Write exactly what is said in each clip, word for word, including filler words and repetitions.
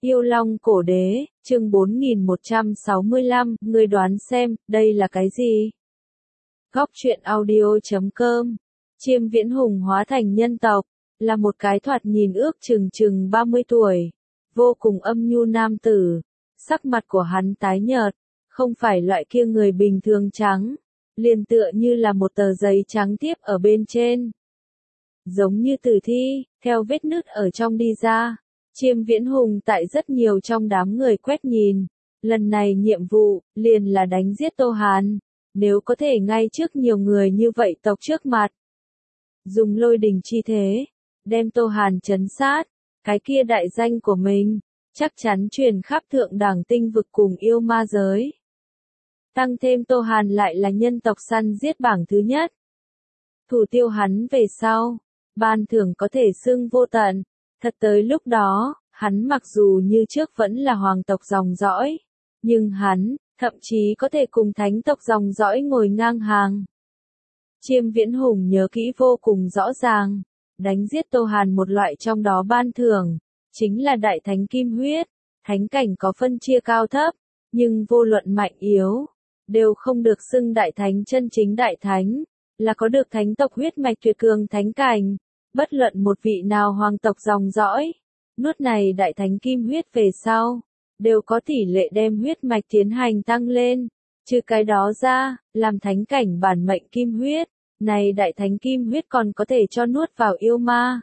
Yêu Long Cổ Đế, chương bốn nghìn một trăm sáu mươi lăm, ngươi đoán xem, đây là cái gì? Góc truyện audio chấm com. Chiêm Viễn Hùng hóa thành nhân tộc, là một cái thoạt nhìn ước chừng chừng ba mươi tuổi, vô cùng âm nhu nam tử. Sắc mặt của hắn tái nhợt, không phải loại kia người bình thường trắng, liền tựa như là một tờ giấy trắng tiếp ở bên trên. Giống như tử thi, theo vết nứt ở trong đi ra. Chiêm Viễn Hùng tại rất nhiều trong đám người quét nhìn, lần này nhiệm vụ, liền là đánh giết Tô Hàn, nếu có thể ngay trước nhiều người như vậy tộc trước mặt. Dùng lôi đình chi thế, đem Tô Hàn trấn sát, cái kia đại danh của mình, chắc chắn truyền khắp thượng đẳng tinh vực cùng yêu ma giới. Tăng thêm Tô Hàn lại là nhân tộc săn giết bảng thứ nhất. Thủ tiêu hắn về sau, ban thưởng có thể xưng vô tận. Thật tới lúc đó, hắn mặc dù như trước vẫn là hoàng tộc dòng dõi, nhưng hắn, thậm chí có thể cùng thánh tộc dòng dõi ngồi ngang hàng. Chiêm Viễn Hùng nhớ kỹ vô cùng rõ ràng, đánh giết Tô Hàn một loại trong đó ban thưởng, chính là đại thánh kim huyết, thánh cảnh có phân chia cao thấp, nhưng vô luận mạnh yếu, đều không được xưng đại thánh chân chính đại thánh, là có được thánh tộc huyết mạch tuyệt cường thánh cảnh. Bất luận một vị nào hoàng tộc dòng dõi, nuốt này đại thánh kim huyết về sau, đều có tỷ lệ đem huyết mạch tiến hành tăng lên. Trừ cái đó ra, làm thánh cảnh bản mệnh kim huyết, này đại thánh kim huyết còn có thể cho nuốt vào yêu ma.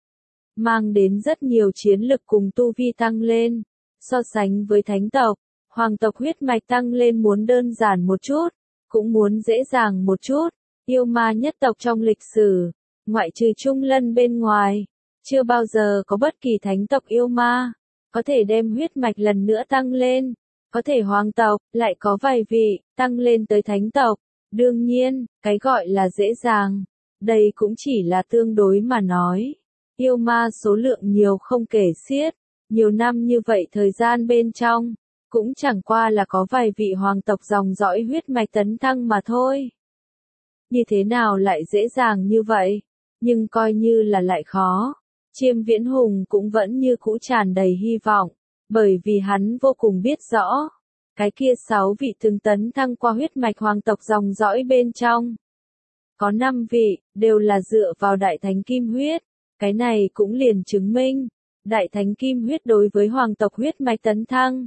Mang đến rất nhiều chiến lực cùng tu vi tăng lên. So sánh với thánh tộc, hoàng tộc huyết mạch tăng lên muốn đơn giản một chút, cũng muốn dễ dàng một chút. Yêu ma nhất tộc trong lịch sử, ngoại trừ Trung Lân bên ngoài, chưa bao giờ có bất kỳ thánh tộc yêu ma, có thể đem huyết mạch lần nữa tăng lên, có thể hoàng tộc, lại có vài vị, tăng lên tới thánh tộc. Đương nhiên, cái gọi là dễ dàng, đây cũng chỉ là tương đối mà nói. Yêu ma số lượng nhiều không kể xiết, nhiều năm như vậy thời gian bên trong, cũng chẳng qua là có vài vị hoàng tộc dòng dõi huyết mạch tấn thăng mà thôi. Như thế nào lại dễ dàng như vậy? Nhưng coi như là lại khó, Chiêm Viễn Hùng cũng vẫn như cũ tràn đầy hy vọng, bởi vì hắn vô cùng biết rõ, cái kia sáu vị từng tấn thăng qua huyết mạch hoàng tộc dòng dõi bên trong. Có năm vị, đều là dựa vào đại thánh kim huyết, cái này cũng liền chứng minh, đại thánh kim huyết đối với hoàng tộc huyết mạch tấn thăng,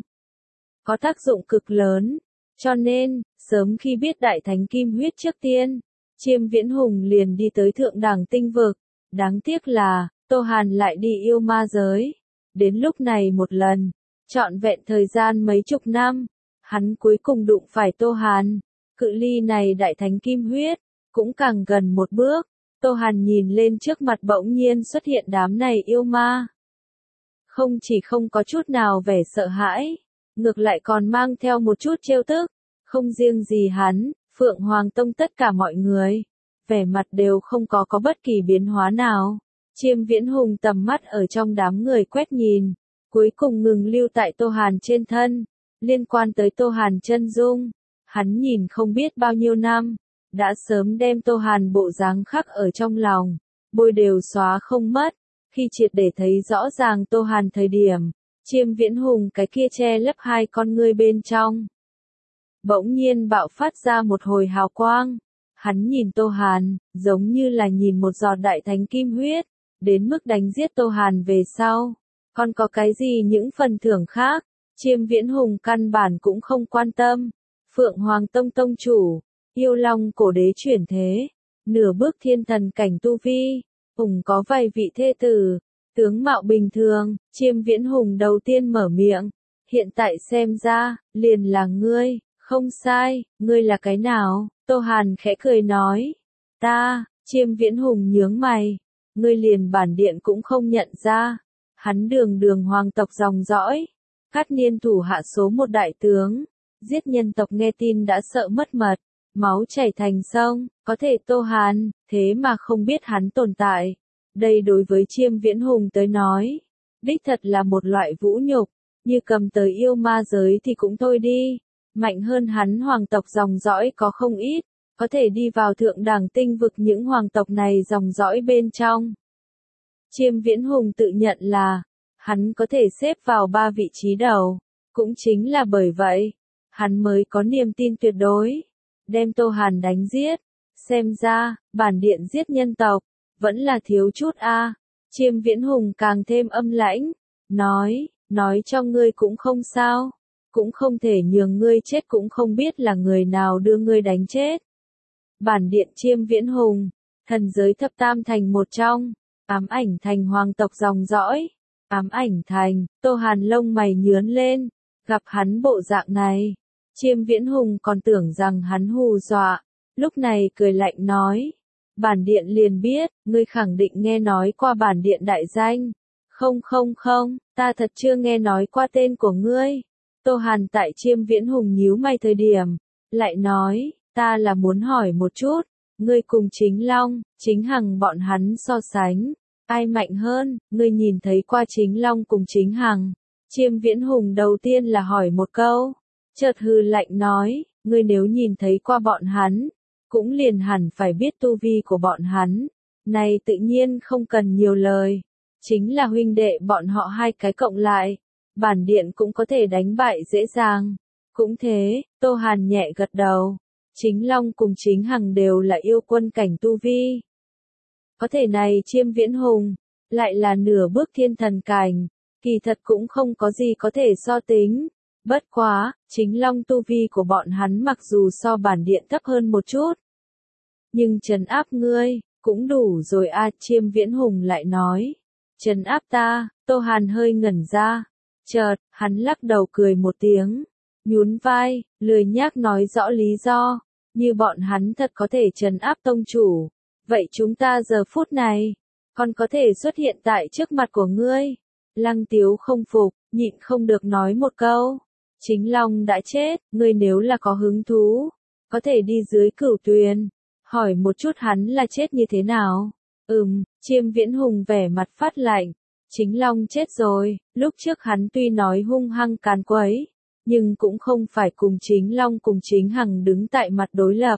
có tác dụng cực lớn, cho nên, sớm khi biết đại thánh kim huyết trước tiên, Chiêm Viễn Hùng liền đi tới thượng đẳng tinh vực. Đáng tiếc là, Tô Hàn lại đi yêu ma giới. Đến lúc này một lần, trọn vẹn thời gian mấy chục năm, hắn cuối cùng đụng phải Tô Hàn. Cự ly này đại thánh kim huyết, cũng càng gần một bước. Tô Hàn nhìn lên trước mặt bỗng nhiên xuất hiện đám này yêu ma. Không chỉ không có chút nào vẻ sợ hãi, ngược lại còn mang theo một chút trêu tức. Không riêng gì hắn, Phượng Hoàng Tông tất cả mọi người, vẻ mặt đều không có có bất kỳ biến hóa nào. Chiêm Viễn Hùng tầm mắt ở trong đám người quét nhìn, cuối cùng ngừng lưu tại Tô Hàn trên thân. Liên quan tới Tô Hàn chân dung, hắn nhìn không biết bao nhiêu năm, đã sớm đem Tô Hàn bộ dáng khắc ở trong lòng, bôi đều xóa không mất. Khi triệt để thấy rõ ràng Tô Hàn thời điểm, Chiêm Viễn Hùng cái kia che lấp hai con ngươi bên trong, bỗng nhiên bạo phát ra một hồi hào quang. Hắn nhìn Tô Hàn, giống như là nhìn một giọt đại thánh kim huyết, đến mức đánh giết Tô Hàn về sau. Còn có cái gì những phần thưởng khác, Chiêm Viễn Hùng căn bản cũng không quan tâm. Phượng Hoàng Tông tông chủ, Yêu Long Cổ Đế chuyển thế, nửa bước thiên thần cảnh tu vi, Hùng có vài vị thê tử, tướng mạo bình thường. Chiêm Viễn Hùng đầu tiên mở miệng, hiện tại xem ra, liền là ngươi. Không sai, ngươi là cái nào? Tô Hàn khẽ cười nói. Ta, Chiêm Viễn Hùng nhướng mày. Ngươi liền bản điện cũng không nhận ra. Hắn đường đường hoàng tộc dòng dõi. Cát Niên thủ hạ số một đại tướng. Giết nhân tộc nghe tin đã sợ mất mật. Máu chảy thành sông. Có thể Tô Hàn, thế mà không biết hắn tồn tại. Đây đối với Chiêm Viễn Hùng tới nói, đích thật là một loại vũ nhục. Như cầm tới yêu ma giới thì cũng thôi đi. Mạnh hơn hắn hoàng tộc dòng dõi có không ít, có thể đi vào thượng đẳng tinh vực những hoàng tộc này dòng dõi bên trong. Chiêm Viễn Hùng tự nhận là, hắn có thể xếp vào ba vị trí đầu. Cũng chính là bởi vậy, hắn mới có niềm tin tuyệt đối, đem Tô Hàn đánh giết. Xem ra, bản điện giết nhân tộc, vẫn là thiếu chút a. Chiêm Viễn Hùng càng thêm âm lãnh, nói, nói cho ngươi cũng không sao, cũng không thể nhường ngươi chết, cũng không biết là người nào đưa ngươi đánh chết. Bản điện Chiêm Viễn Hùng, thần giới thập tam thành một trong, Ám Ảnh Thành hoàng tộc dòng dõi. Ám Ảnh Thành, Tô Hàn lông mày nhướng lên, gặp hắn bộ dạng này, Chiêm Viễn Hùng còn tưởng rằng hắn hù dọa, lúc này cười lạnh nói, bản điện liền biết, ngươi khẳng định nghe nói qua bản điện đại danh. Không không không, ta thật chưa nghe nói qua tên của ngươi. Tô Hàn tại Chiêm Viễn Hùng nhíu mày thời điểm, lại nói, ta là muốn hỏi một chút, ngươi cùng Chính Long, Chính Hằng bọn hắn so sánh, ai mạnh hơn? Ngươi nhìn thấy qua Chính Long cùng Chính Hằng? Chiêm Viễn Hùng đầu tiên là hỏi một câu, chợt hừ lạnh nói, ngươi nếu nhìn thấy qua bọn hắn, cũng liền hẳn phải biết tu vi của bọn hắn, này tự nhiên không cần nhiều lời, chính là huynh đệ bọn họ hai cái cộng lại, bản điện cũng có thể đánh bại dễ dàng. Cũng thế, Tô Hàn nhẹ gật đầu, Chính Long cùng Chính Hằng đều là yêu quân cảnh tu vi. Có thể này Chiêm Viễn Hùng, lại là nửa bước thiên thần cảnh, kỳ thật cũng không có gì có thể so tính. Bất quá, Chính Long tu vi của bọn hắn mặc dù so bản điện thấp hơn một chút, nhưng trấn áp ngươi, cũng đủ rồi a. Chiêm Viễn Hùng lại nói, trấn áp ta. Tô Hàn hơi ngẩn ra, chợt, hắn lắc đầu cười một tiếng, nhún vai, lười nhác nói rõ lý do, như bọn hắn thật có thể trấn áp tông chủ, vậy chúng ta giờ phút này, còn có thể xuất hiện tại trước mặt của ngươi. Lăng Tiếu không phục, nhịn không được nói một câu, Chính Long đã chết, ngươi nếu là có hứng thú, có thể đi dưới Cửu Tuyền, hỏi một chút hắn là chết như thế nào. Ừm, Chiêm Viễn Hùng vẻ mặt phát lạnh, Chính Long chết rồi, lúc trước hắn tuy nói hung hăng càn quấy, nhưng cũng không phải cùng Chính Long cùng Chính Hằng đứng tại mặt đối lập.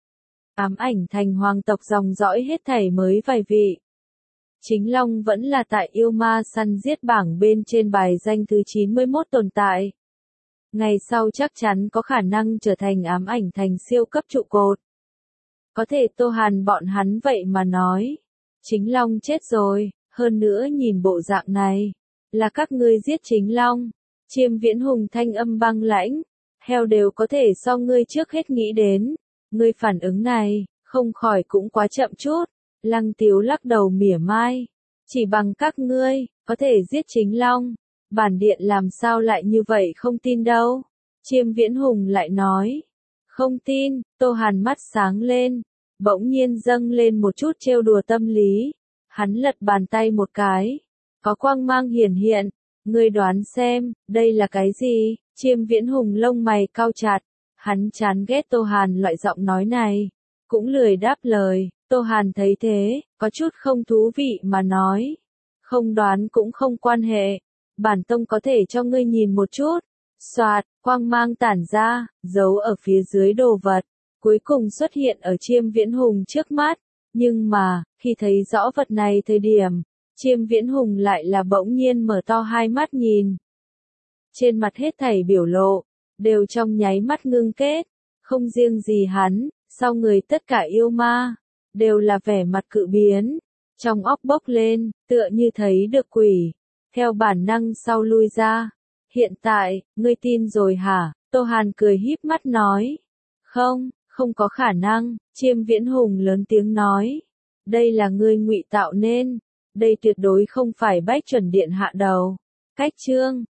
Ám Ảnh Thành hoàng tộc dòng dõi hết thảy mới vài vị. Chính Long vẫn là tại yêu ma săn giết bảng bên trên bài danh thứ chín mươi mốt tồn tại. Ngày sau chắc chắn có khả năng trở thành Ám Ảnh Thành siêu cấp trụ cột. Có thể Tô Hàn bọn hắn vậy mà nói, Chính Long chết rồi, hơn nữa nhìn bộ dạng này, là các ngươi giết Chính Long. Chiêm Viễn Hùng thanh âm băng lãnh, heo đều có thể so ngươi trước hết nghĩ đến, ngươi phản ứng này, không khỏi cũng quá chậm chút. Lăng Tiếu lắc đầu mỉa mai, chỉ bằng các ngươi, có thể giết Chính Long, bản điện làm sao lại như vậy không tin đâu. Chiêm Viễn Hùng lại nói, không tin. Tô Hàn mắt sáng lên, bỗng nhiên dâng lên một chút trêu đùa tâm lý, hắn lật bàn tay một cái, có quang mang hiển hiện, ngươi đoán xem, đây là cái gì? Chiêm Viễn Hùng lông mày cau chặt, hắn chán ghét Tô Hàn loại giọng nói này, cũng lười đáp lời. Tô Hàn thấy thế, có chút không thú vị mà nói, không đoán cũng không quan hệ, bản tông có thể cho ngươi nhìn một chút. Soạt, quang mang tản ra, giấu ở phía dưới đồ vật, cuối cùng xuất hiện ở Chiêm Viễn Hùng trước mắt, nhưng mà, khi thấy rõ vật này thời điểm, Chiêm Viễn Hùng lại là bỗng nhiên mở to hai mắt nhìn. Trên mặt hết thảy biểu lộ, đều trong nháy mắt ngưng kết, không riêng gì hắn, sau người tất cả yêu ma, đều là vẻ mặt cự biến, trong óc bốc lên, tựa như thấy được quỷ, theo bản năng sau lui ra. Hiện tại, ngươi tin rồi hả? Tô Hàn cười híp mắt nói. Không, không có khả năng. Chiêm Viễn Hùng lớn tiếng nói. Đây là ngươi ngụy tạo nên. Đây tuyệt đối không phải Bách Chuẩn Điện hạ đầu. Cách chương.